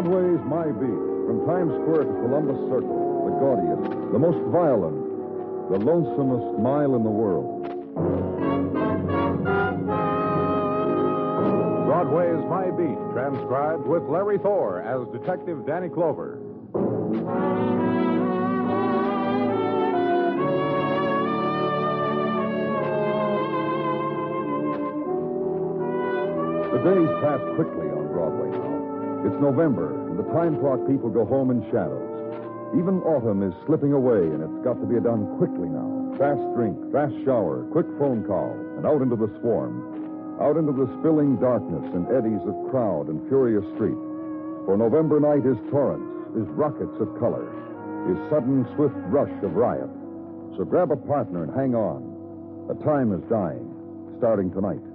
Broadway's My Beat. From Times Square to Columbus Circle, the gaudiest, the most violent, the lonesomest mile in the world. Broadway's My Beat, transcribed with Larry Thor as Detective Danny Clover. The days pass quickly on Broadway now. It's November, and the time clock people go home in shadows. Even autumn is slipping away, and it's got to be done quickly now. Fast drink, fast shower, quick phone call, and out into the swarm. Out into the spilling darkness and eddies of crowd and furious street. For November night is torrents, is rockets of color, is sudden, swift rush of riot. So grab a partner and hang on. The time is dying, starting tonight.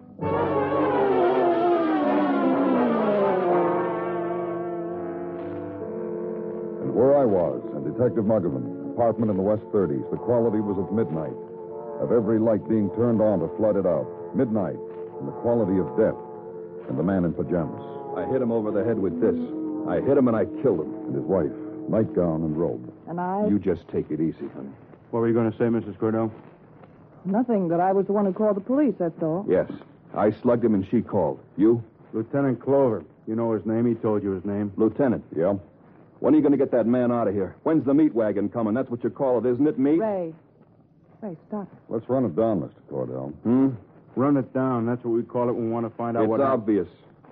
Where I was, and Detective Muggavan, apartment in the West 30s, the quality was of midnight, of every light being turned on to flood it out. Midnight, and the quality of death, and the man in pajamas. I hit him over the head with this. I hit him and I killed him. And his wife, nightgown and robe. And I... You just take it easy, honey. What were you going to say, Mrs. Cordell? Nothing, that I was the one who called the police, that's all. Yes. I slugged him and she called. You? Lieutenant Clover. You know his name? He told you his name. Lieutenant. Yeah? When are you going to get that man out of here? When's the meat wagon coming? That's what you call it, isn't it, meat? Ray, stop it. Let's run it down, Mr. Cordell. Run it down. That's what we call it when we want to find out It's obvious.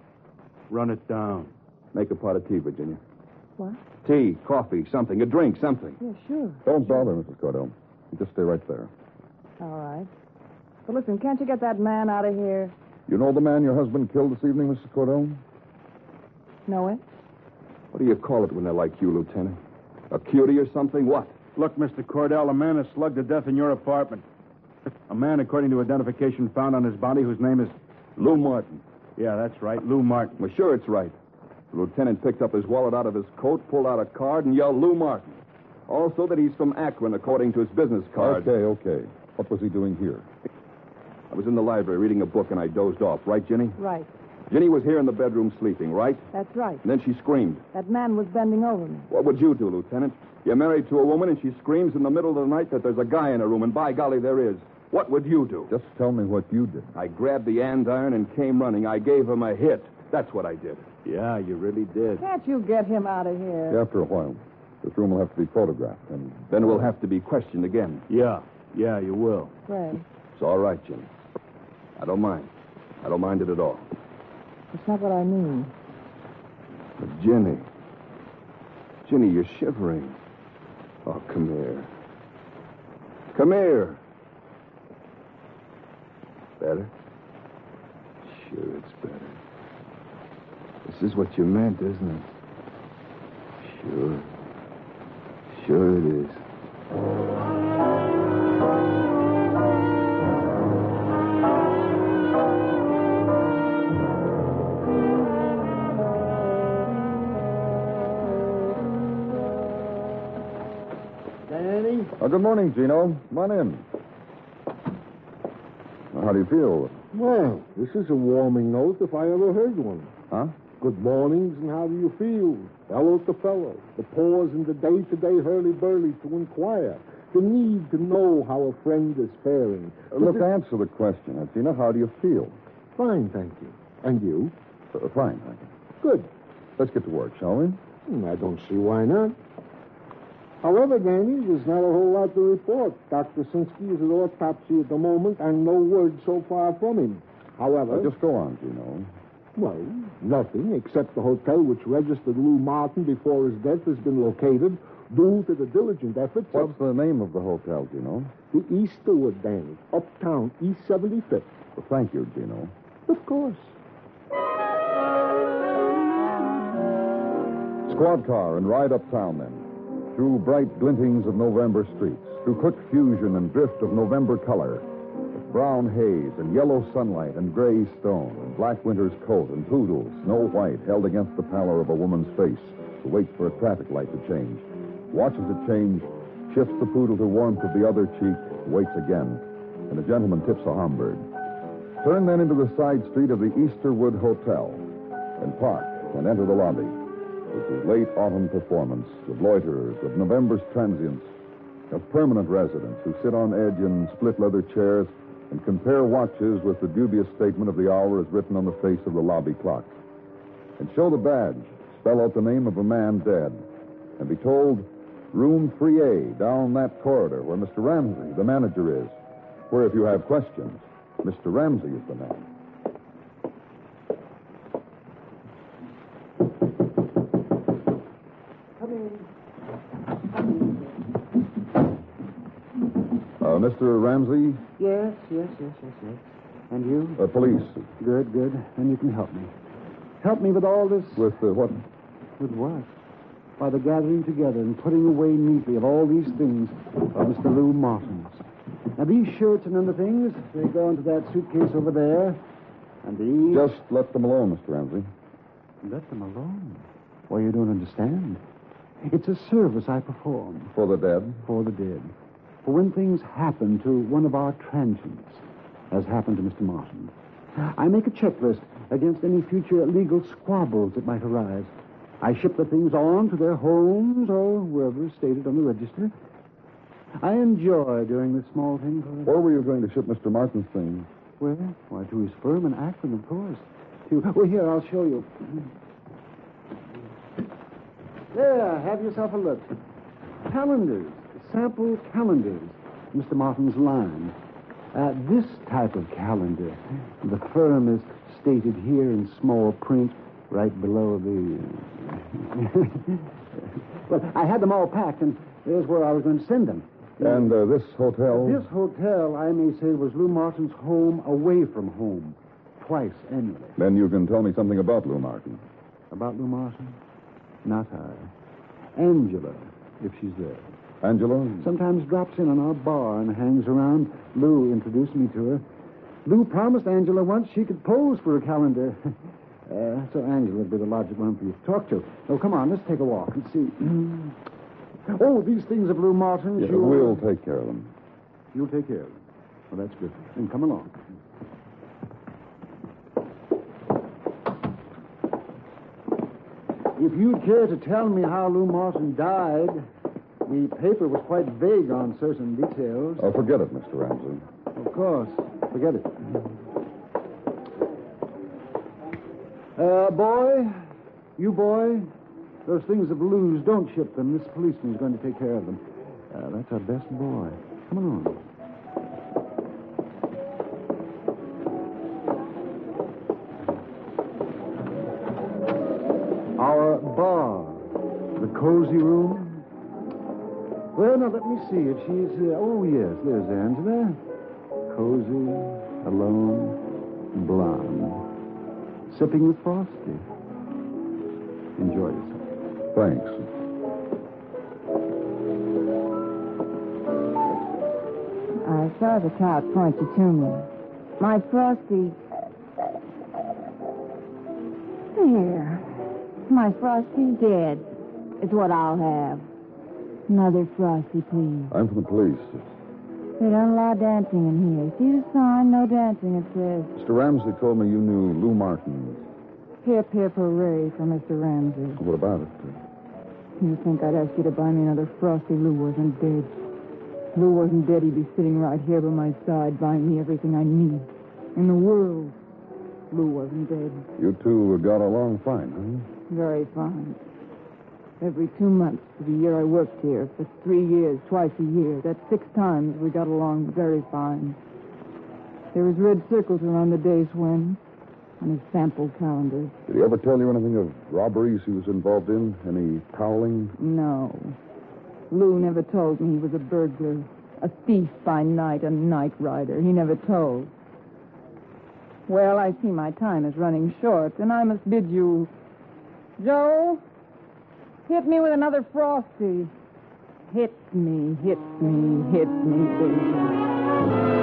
Run it down. Make a pot of tea, Virginia. What? Tea, coffee, something. A drink, something. Yeah, sure. Don't bother, Mrs. Cordell. You just stay right there. All right. But listen, can't you get that man out of here? You know the man your husband killed this evening, Mrs. Cordell? Know it? What do you call it when they're like you, Lieutenant? A cutie or something? What? Look, Mr. Cordell, a man is slugged to death in your apartment. A man, according to identification found on his body, whose name is... Lou Martin. Yeah, that's right, Lou Martin. Well, sure it's right. The lieutenant picked up his wallet out of his coat, pulled out a card, and yelled Lou Martin. Also that he's from Akron, according to his business card. Okay. What was he doing here? I was in the library reading a book, and I dozed off. Right, Ginny? Right. Ginny was here in the bedroom sleeping, right? That's right. And then she screamed. That man was bending over me. What would you do, Lieutenant? You're married to a woman, and she screams in the middle of the night that there's a guy in her room, and by golly, there is. What would you do? Just tell me what you did. I grabbed the andiron and came running. I gave him a hit. That's what I did. Yeah, you really did. Can't you get him out of here? After a while. This room will have to be photographed, and Then we'll have to be questioned again. Yeah, you will. Ray, It's all right, Ginny. I don't mind. I don't mind it at all. that's not what I mean. But Ginny, you're shivering. Oh, come here. Come here. Better? Sure, it's better. This is what you meant, isn't it? Sure. Sure it is. Danny? Good morning, Gino. Come on in. How do you feel? Well, this is a warming note if I ever heard one. Huh? Good mornings, and how do you feel? Fellow to fellow. The pause in the day-to-day hurly-burly to inquire. The need to know how a friend is faring. Look, answer the question, Gino. How do you feel? Fine, thank you. And you? Fine, thank you. Good. Let's get to work, shall we? I don't see why not. However, Danny, there's not a whole lot to report. Dr. Sinsky is at autopsy at the moment, and no word so far from him. However... Just go on, Gino. Well, nothing, except the hotel which registered Lou Martin before his death has been located due to the diligent efforts What's the name of the hotel, Gino? the Easterwood, Danny, uptown, East 75th. Well, thank you, Gino. Of course. Squad car and ride uptown, then. Through bright glintings of November streets, through quick fusion and drift of November color, with brown haze and yellow sunlight and gray stone and black winter's coat and poodles, snow white, held against the pallor of a woman's face, who waits for a traffic light to change, watches it change, shifts the poodle to warmth of the other cheek, waits again, and a gentleman tips a Homburg. Turn then into the side street of the Easterwood Hotel, and park and enter the lobby. was the late autumn performance of loiterers, of November's transients, of permanent residents who sit on edge in split leather chairs and compare watches with the dubious statement of the hour as written on the face of the lobby clock. And show the badge, spell out the name of a man dead, and be told, room 3A, down that corridor where Mr. Ramsey, the manager, is. Where if you have questions, Mr. Ramsey is the man. Mr. Ramsey? Yes. And you? Police. Good. Then you can help me. Help me with all this... With what? With what? By the gathering together and putting away neatly of all these things of Mr. Lou Martin's. Now, these shirts and other things, they go into that suitcase over there. And these... Just let them alone, Mr. Ramsey. Let them alone? Why, you don't understand. It's a service I perform. For the dead? For the dead. For when things happen to one of our transients, as happened to Mr. Martin, I make a checklist against any future legal squabbles that might arise. I ship the things on to their homes or wherever is stated on the register. I enjoy doing this small thing for them. Where were you going to ship Mr. Martin's things? Where? Why, to his firm in Akron, of course. Well, here, I'll show you. There, have yourself a look. Calendars. Sample calendars, Mr. Martin's line. This type of calendar, the firm is stated here in small print right below the... Well, I had them all packed, and there's where I was going to send them. And this hotel? This hotel, I may say, was Lou Martin's home away from home, twice annually. Then you can tell me something about Lou Martin. About Lou Martin? Not I. Angela, if she's there. Angela? Sometimes drops in on our bar and hangs around. Lou introduced me to her. Lou promised Angela once she could pose for a calendar. So Angela would be the logical one for you to talk to. Oh, come on, let's take a walk and see. Oh, these things of Lou Martin's, Yeah, we'll take care of them. You'll take care of them. Well, that's good. Then come along. If you'd care to tell me how Lou Martin died... The paper was quite vague on certain details. Oh, forget it, Mr. Ramsey. Of course. Forget it. Boy, those things of Lou's, don't ship them. This policeman's going to take care of them. That's our best boy. Come on. Our bar. The cozy room. Well, now, let me see if she's... oh, yes, there's Angela. Cozy, alone, blonde. Sipping with Frosty. Enjoy yourself. Thanks. I saw the tout point you to me. My Frosty... There. My Frosty's dead. It's what I'll have. Another Frosty, please. I'm from the police. They don't allow dancing in here. See the sign? No dancing, it says. Mr. Ramsey told me you knew Lou Martin. Hip, hip, hooray for Mr. Ramsey. What about it? You think I'd ask you to buy me another Frosty? Lou wasn't dead. Lou wasn't dead. He'd be sitting right here by my side, buying me everything I need in the world. Lou wasn't dead. You two got along fine, huh? Very fine. Every 2 months of the year I worked here, for 3 years, twice a year. That's 6 times we got along very fine. There was red circles around the days when, on his sample calendars. Did he ever tell you anything of robberies he was involved in? Any prowling? No. Lou never told me he was a burglar, a thief by night, a night rider. He never told. Well, I see my time is running short, and I must bid you... Joe, hit me with another Frosty. Hit me, hit me, hit me, baby.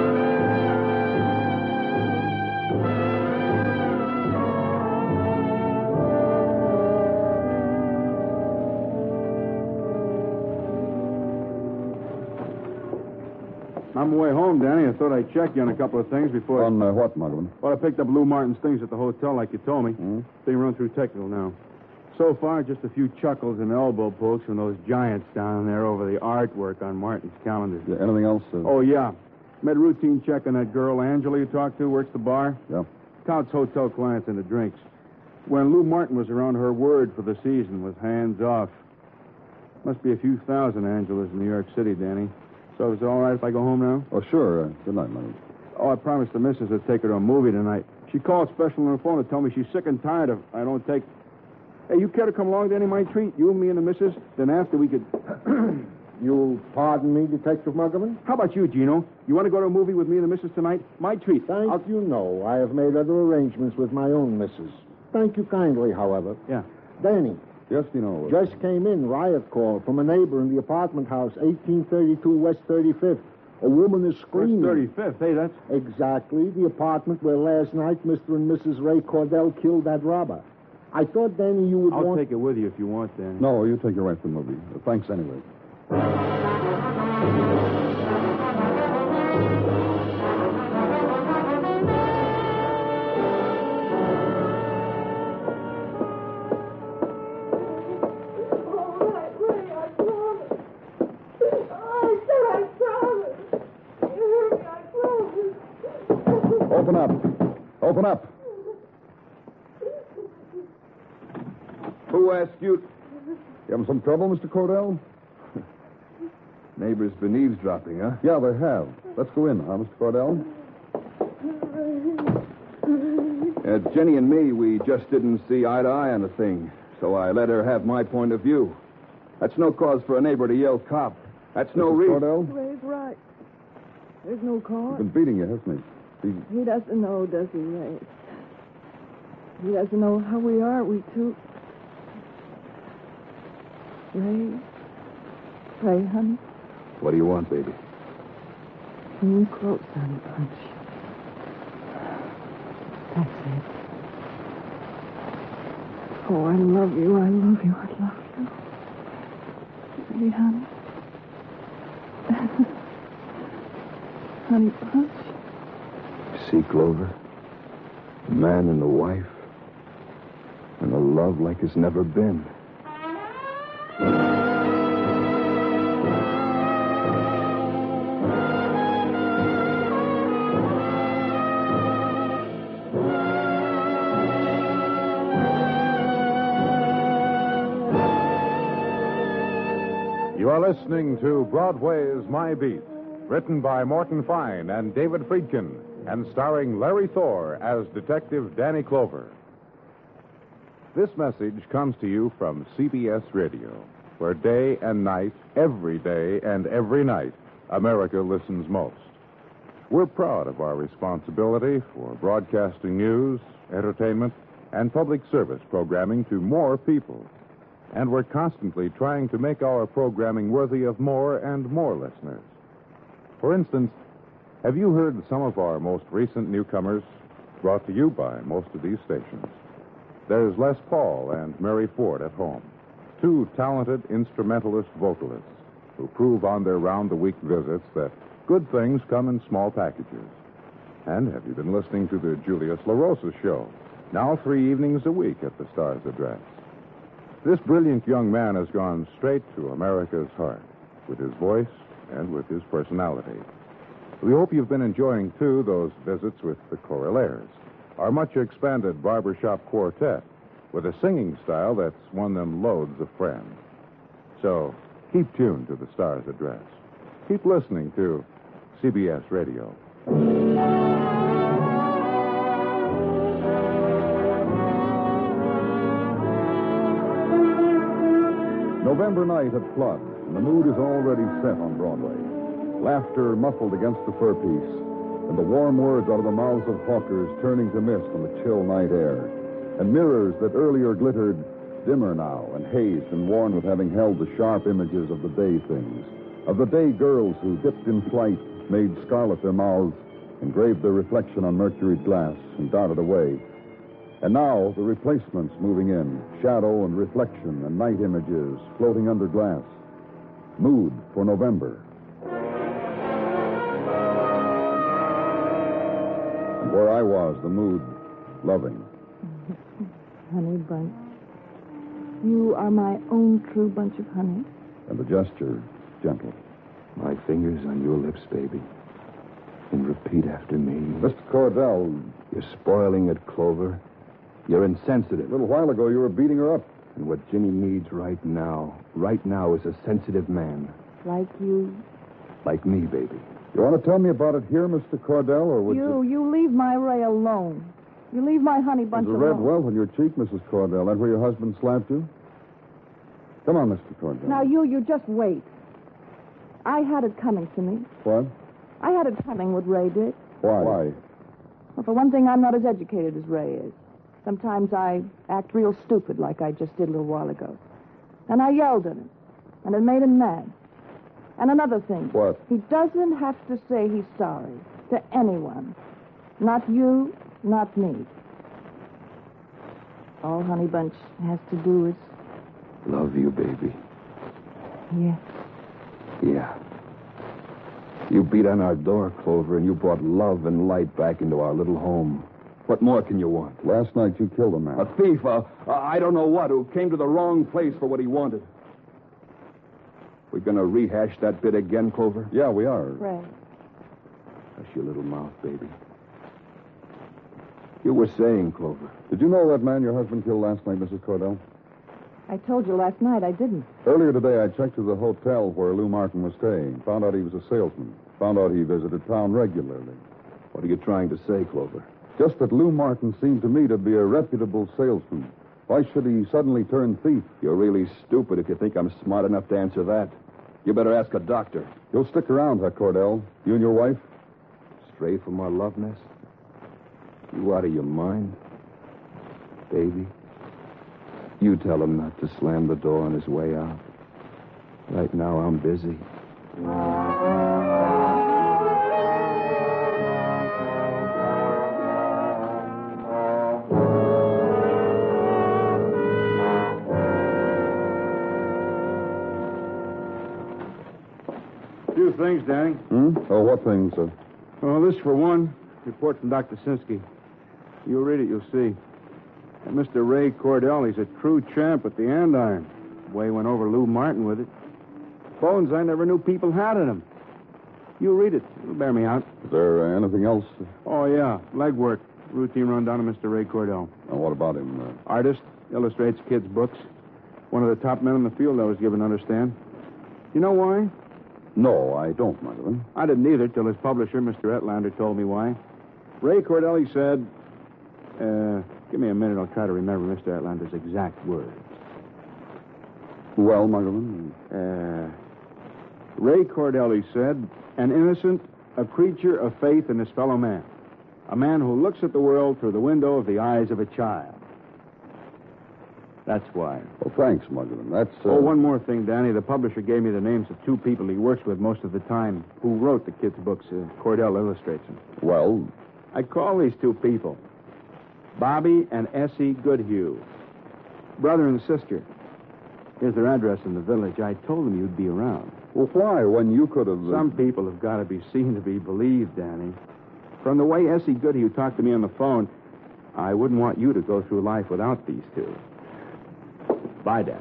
On my way home, Danny, I thought I'd check you on a couple of things before... On what, Muggavan? Well, I picked up Lou Martin's things at the hotel like you told me. Being run through technical now. So far, just a few chuckles and elbow pokes from those giants down there over the artwork on Martin's calendar. Yeah, anything else? Oh, yeah. Made a routine check on that girl, Angela, you talked to, works the bar. Yeah. Counts hotel clients and the drinks. When Lou Martin was around, her word for the season was hands off. Must be a few thousand Angelas in New York City, Danny. So is it all right if I go home now? Oh, sure. Good night, Lenny. Oh, I promised the missus I'd take her to a movie tonight. She called special on the phone to tell me she's sick and tired of I don't take... Hey, you care to come along, Danny, my treat? You and me and the missus? Then after we could... You'll pardon me, Detective Muggerman? How about you, Gino? You want to go to a movie with me and the missus tonight? My treat. Thank you, no. I have made other arrangements with my own missus. Thank you kindly, however. Yeah. Danny. Yes, Dino. Just came in, riot call from a neighbor in the apartment house, 1832 West 35th. A woman is screaming. West 35th. Hey, that's... Exactly. The apartment where last night Mr. and Mrs. Ray Cordell killed that robber. I thought, Danny, you would I'll take it with you if you want, Danny. No, you take your wife to the movie. Thanks anyway. Open up. Open up. Who asked you? You having some trouble, Mr. Cordell? Neighbors been eavesdropping, huh? Yeah, they have. Let's go in, huh, Mr. Cordell? Jenny and me, we just didn't see eye to eye on the thing, so I let her have my point of view. That's no cause for a neighbor to yell cop. That's no Mrs. reason. Cordell? Ray's right. There's no cause. He's been beating you, hasn't he? He doesn't know, does he, Ray? He doesn't know how we are, we two. Ray, honey, What do you want, baby? can you close, honey, punch? That's it. Oh, I love you, I love you, I love you. Ready, honey? Honey, punch. See, Clover? The man and the wife. And a love like it's never been. You are listening to Broadway's My Beat, written by Morton Fine and David Friedkin, and starring Larry Thor as Detective Danny Clover. This message comes to you from CBS Radio, where day and night, every day and every night, America listens most. We're proud of our responsibility for broadcasting news, entertainment, and public service programming to more people. And we're constantly trying to make our programming worthy of more and more listeners. For instance, have you heard some of our most recent newcomers brought to you by most of these stations? There's Les Paul and Mary Ford at home, two talented instrumentalist vocalists who prove on their round-the-week visits that good things come in small packages. And have you been listening to the Julius LaRosa Show, now 3 evenings a week at the Star's Address? This brilliant young man has gone straight to America's heart with his voice and with his personality. We hope you've been enjoying, too, those visits with the Correlaires, our much-expanded barbershop quartet, with a singing style that's won them loads of friends. So, keep tuned to the Star's Address. Keep listening to CBS Radio. November night at flood, and the mood is already set on Broadway. Laughter muffled against the fur piece, and the warm words out of the mouths of hawkers turning to mist on the chill night air. And mirrors that earlier glittered dimmer now and hazed and worn with having held the sharp images of the day things, of the day girls who dipped in flight, made scarlet their mouths, engraved their reflection on mercury glass, and darted away. And now, the replacements moving in, shadow and reflection and night images floating under glass. Mood for November. And where I was, the mood, loving. Honey bunch, You are my own true bunch of honey. And the gesture, gentle. My fingers on your lips, baby. And repeat after me. Mr. Cordell, You're spoiling it, Clover. You're insensitive. a little while ago you were beating her up. And what Ginny needs right now is a sensitive man. Like you. Like me, baby. You want to tell me about it here, Mr. Cordell, or would You leave my Ray alone. You leave my honey bunch There's a alone. red welt on your cheek, Mrs. Cordell. That where your husband slapped you? Come on, Mr. Cordell. Now, you just wait. I had it coming to me. What? I had it coming what Ray did. Why? Well, for one thing, I'm not as educated as Ray is. Sometimes I act real stupid like I just did a little while ago. And I yelled at him. And it made him mad. And another thing. What? He doesn't have to say he's sorry to anyone. Not you, not me. All Honey Bunch has to do is... Love you, baby. Yes. Yeah. You beat on our door, Clover, and you brought love and light back into our little home. What more can you want? Last night you killed a man. A thief, I don't know what, who came to the wrong place for what he wanted. We're going to rehash that bit again, Clover? Yeah, we are. Ray. Hush your little mouth, baby. You were saying, Clover. Did you know that man your husband killed last night, Mrs. Cordell? I told you last night I didn't. Earlier today, I checked to the hotel where Lou Martin was staying. Found out he was a salesman. Found out he visited town regularly. What are you trying to say, Clover? Just that Lou Martin seemed to me to be a reputable salesman. Why should he suddenly turn thief? You're really stupid if you think I'm smart enough to answer that. You better ask a doctor. You'll stick around, huh, Cordell? You and your wife? Stray from our love nest? You out of your mind? Baby? You tell him not to slam the door on his way out. Right now, I'm busy. Few things, Danny. Oh, what things, sir? Oh, this for one. Report from Dr. Sinsky. You'll read it, you'll see. And Mr. Ray Cordell, he's a true champ at the andiron. The way he went over Lou Martin with it. Bones I never knew people had in him. You read it. It'll bear me out. Is there anything else? Oh, yeah. Legwork. Routine rundown of Mr. Ray Cordell. What about him? Artist. Illustrates kids' books. One of the top men in the field, I was given to understand. You know why? No, I don't, Marvin. I didn't either till his publisher, Mr. Etlander, told me why. Ray Cordell, he said... give me a minute. I'll try to remember Mr. Etlander's exact words. Well, Marvin? Ray Cordell, he said, an innocent, a creature of faith in his fellow man. A man who looks at the world through the window of the eyes of a child. That's why. Well, thanks, Marvin. That's... Oh, one more thing, Danny. The publisher gave me the names of two people he works with most of the time who wrote the kids' books. Cordell illustrates them. Well? I call these two people Bobby and Essie Goodhue. Brother and sister. Here's their address in the village. I told them you'd be around. Well, why? When you could have... Some people have got to be seen to be believed, Danny. From the way Essie Goodhue talked to me on the phone, I wouldn't want you to go through life without these two. Bye, Danny.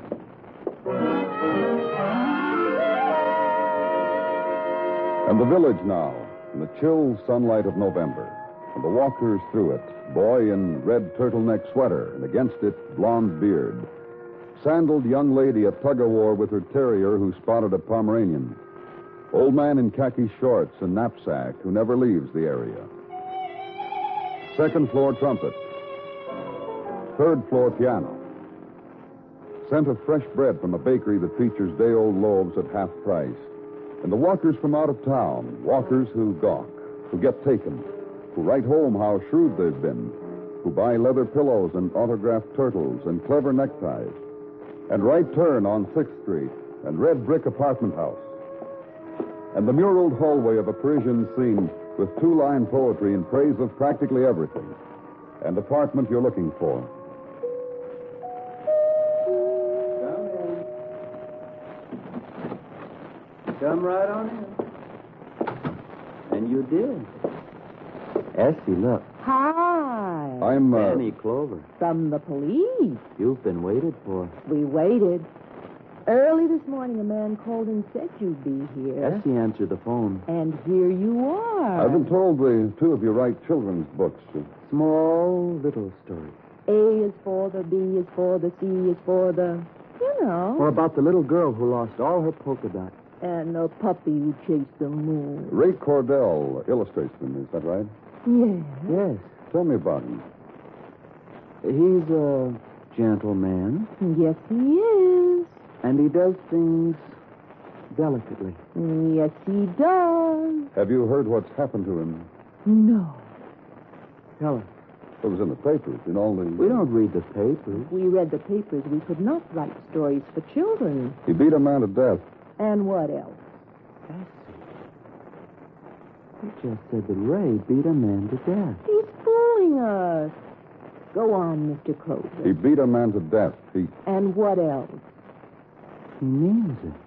And the village now, in the chill sunlight of November, and the walkers through it, boy in red turtleneck sweater, and against it, blonde beard. Sandaled young lady at tug-of-war with her terrier who spotted a Pomeranian. Old man in khaki shorts and knapsack who never leaves the area. Second floor trumpet. Third floor piano. Scent of fresh bread from a bakery that features day-old loaves at half price. And the walkers from out of town, walkers who gawk, who get taken, who write home how shrewd they've been, who buy leather pillows and autographed turtles and clever neckties, and right turn on 6th Street and red brick apartment house. And the muraled hallway of a Parisian scene with two-line poetry in praise of practically everything. And apartment you're looking for. Come right on in. And you did. Essie, look. Hi. I'm, Danny Clover. From the police. You've been waited for. We waited. Early this morning, a man called and said you'd be here. Essie answered the phone. And here you are. I've been told the two of you write children's books. Small little story. A is for the, B is for the, C is for the, Or about the little girl who lost all her polka dots. And the puppy who chased the moon. Ray Cordell illustrates them, is that right? Yes. Yes. Tell me about him. He's a gentleman, Yes, he is. and he does things delicately. Yes, he does. Have you heard what's happened to him? No. Tell us. It was in the papers, in all the... We don't read the papers. We read the papers. We could not write stories for children. He beat a man to death. And what else? You just said that Ray beat a man to death. He's fooling us. Go on, Mr. Clover. He beat a man to death. And what else? He means it.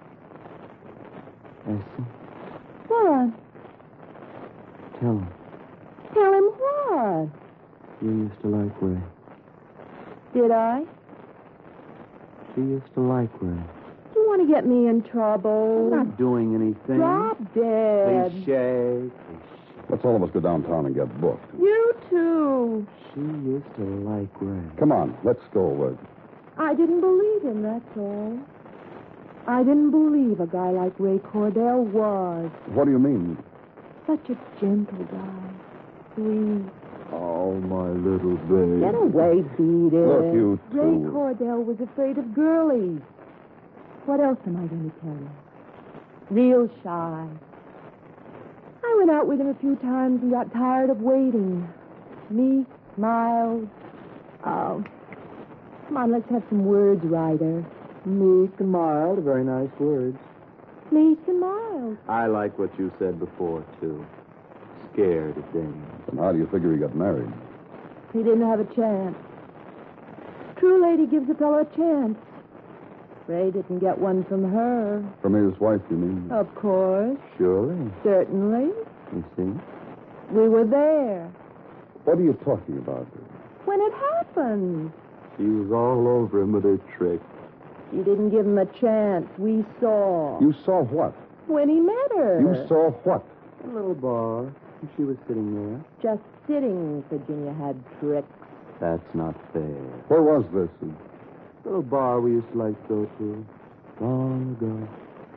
Essie, What? tell him. Tell him what? You used to like Ray. Did I? She used to like Ray. You want to get me in trouble? I'm not doing anything. Drop dead. Cliche. Let's all of us go downtown and get booked. You too. She used to like Ray. Come on, let's go. I didn't believe him, that's all. I didn't believe a guy like Ray Cordell was. What do you mean? Such a gentle guy. Sweet. Oh, my little baby. Get away, beat it. Look, you two. Ray Cordell was afraid of girlies. What else am I going to tell you? Real shy. I went out with him a few times and got tired of waiting. Meek, mild. Oh, come on, let's have some words, Ryder. Meek and mild, very nice words. Meek and mild. I like what you said before, too. Scared of Danny. And how do you figure he got married? He didn't have a chance. True lady gives a fellow a chance. Ray didn't get one from her. From his wife, you mean? Of course. Surely. Certainly. You see? We were there. What are you talking about? When it happened. She was all over him with her trick. She didn't give him a chance. We saw. You saw what? When he met her. You saw what? A little bar. And she was sitting there. Just sitting, Virginia had tricks. That's not fair. Where was this? Little bar we used to like to go to. Long ago.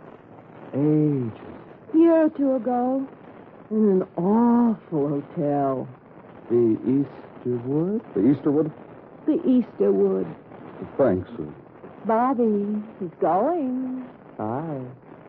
Ages. Year or two ago. In an awful hotel. The Easterwood? The Easterwood? The Easterwood. Thanks. Bobby, he's going. Aye.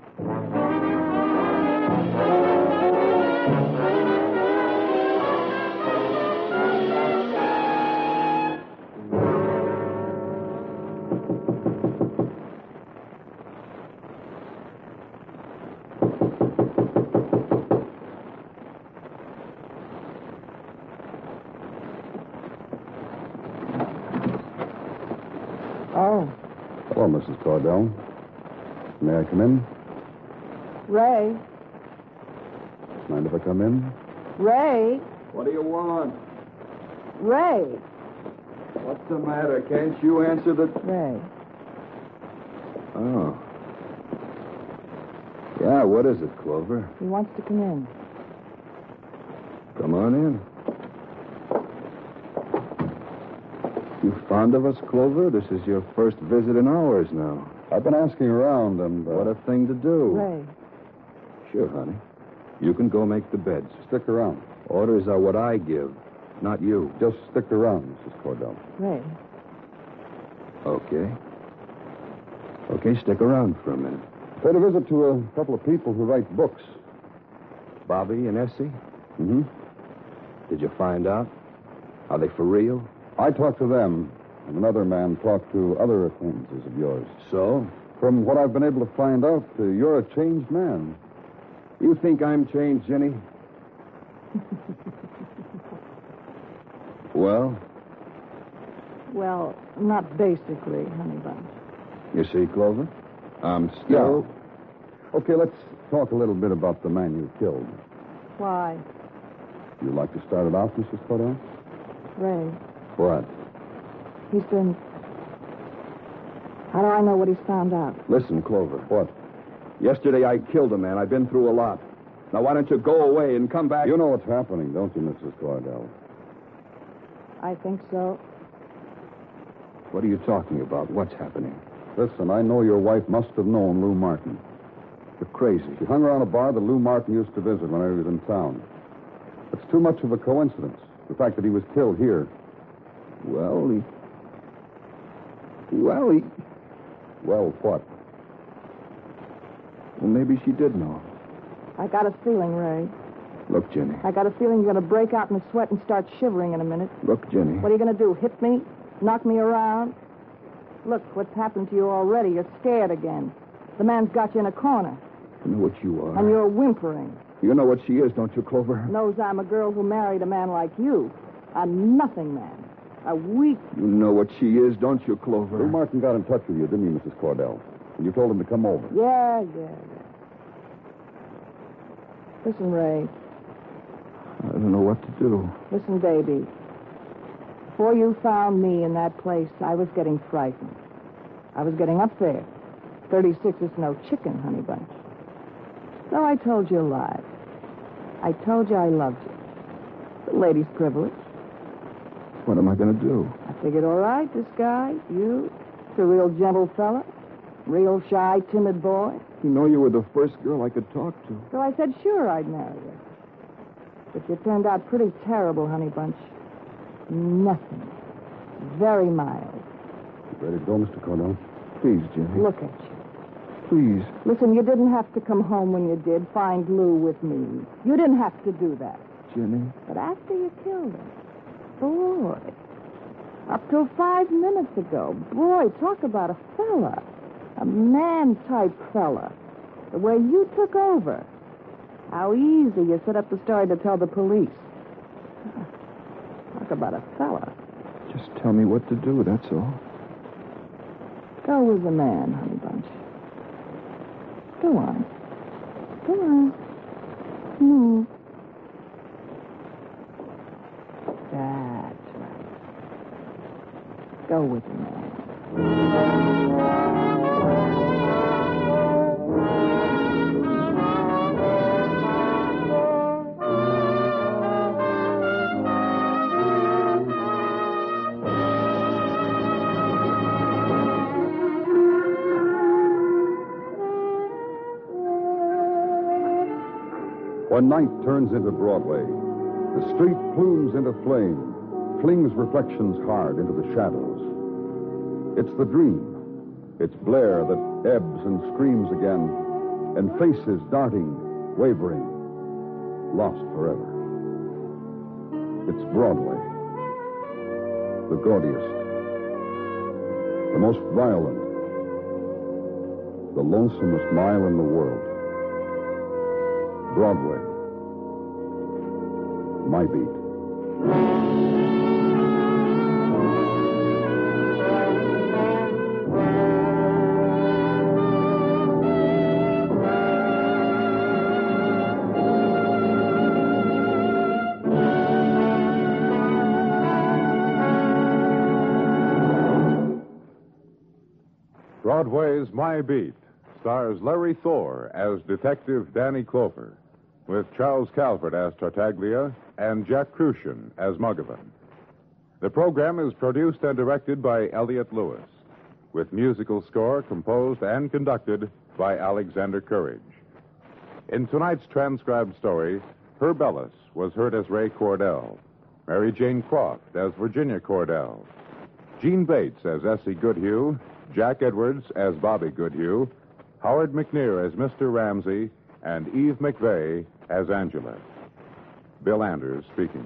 Oh, Hello, Mrs. Cordell. May I come in? Ray. Mind if I come in? Ray. What do you want? Ray. What's the matter? Can't you answer the... Ray. Oh. Yeah, what is it, Clover? He wants to come in. Come on in. You fond of us, Clover? This is your first visit in hours now. I've been asking around, and... What a thing to do. Ray. Sure, honey. You can go make the beds. Stick around. Orders are what I give, not you. Just stick around, Mrs. Cordell. Ray. Okay. Okay, stick around for a minute. Paid a visit to a couple of people who write books. Bobby and Essie? Mm-hmm. Did you find out? Are they for real? I talked to them, and another man talked to other acquaintances of yours. So? From what I've been able to find out, you're a changed man. You think I'm changed, Jenny? Well? Well, not basically, honey bun. You see, Clover? I'm still... Okay, let's talk a little bit about the man you killed. Why? You'd like to start it out, Mrs. Cordell? Ray, What? he's been... How do I know what he's found out? Listen, Clover. What? Yesterday I killed a man. I've been through a lot. Now, why don't you go away and come back? You know what's happening, don't you, Mrs. Cordell? I think so. What are you talking about? What's happening? Listen, I know your wife must have known Lou Martin. You're crazy. She hung around a bar that Lou Martin used to visit when he was in town. It's too much of a coincidence, the fact that he was killed here. Well, he... Well, what? Well, maybe she did know. I got a feeling, Ray. Look, Jenny. I got a feeling you're going to break out in a sweat and start shivering in a minute. Look, Jenny. What are you going to do, hit me? Knock me around? Look, what's happened to you already. You're scared again. The man's got you in a corner. You know what you are. And you're whimpering. You know what she is, don't you, Clover? Knows I'm a girl who married a man like you. A nothing man. A weak... You know what she is, don't you, Clover? Lou Martin got in touch with you, didn't he, Mrs. Cordell? And you told him to come over. Yeah. Listen, Ray. I don't know what to do. Listen, baby. Before you found me in that place, I was getting frightened. I was getting up there. 36 is no chicken, honey bunch. So I told you a lie. I told you I loved you. The lady's privilege. What am I going to do? I figured, all right, this guy, you, it's a real gentle fella. Real shy, timid boy. You know you were the first girl I could talk to. So I said, sure, I'd marry you. But you turned out pretty terrible, honey bunch. Nothing. Very mild. You ready to go, Mr. Cordell? Please, Jenny. Look at you. Please. Listen, you didn't have to come home when you did, find Lou with me. You didn't have to do that. Jenny. But after you killed him, boy, up till 5 minutes ago, boy, talk about a fella. A man-type fella. The way you took over. How easy you set up the story to tell the police. Talk about a fella. Just tell me what to do, that's all. Go with the man, honey bunch. Go on. Go on. Move. That's right. Go with the man. When night turns into Broadway, the street plumes into flame, flings reflections hard into the shadows. It's the dream. It's Blair that ebbs and screams again, and faces darting, wavering, lost forever. It's Broadway. The gaudiest, the most violent, the lonesomest mile in the world. Broadway. My beat. Broadway's My Beat stars Larry Thor as Detective Danny Clover, with Charles Calvert as Tartaglia and Jack Crucian as Muggavan. The program is produced and directed by Elliott Lewis, with musical score composed and conducted by Alexander Courage. In tonight's transcribed story, Herb Ellis was heard as Ray Cordell, Mary Jane Croft as Virginia Cordell, Gene Bates as Essie Goodhue, Jack Edwards as Bobby Goodhue, Howard McNear as Mr. Ramsey, and Eve McVeigh as Angela. Bill Anders speaking.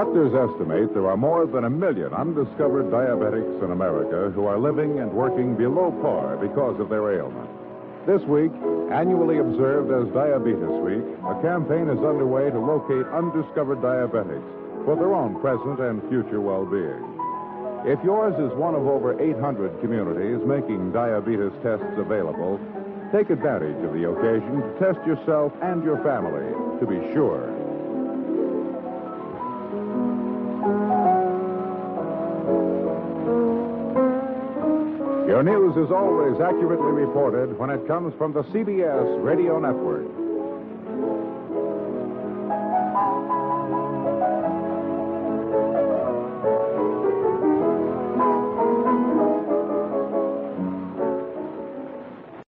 Doctors estimate there are more than 1 million undiscovered diabetics in America who are living and working below par because of their ailment. This week, annually observed as Diabetes Week, a campaign is underway to locate undiscovered diabetics for their own present and future well-being. If yours is one of over 800 communities making diabetes tests available, take advantage of the occasion to test yourself and your family to be sure. Your news is always accurately reported when it comes from the CBS Radio Network.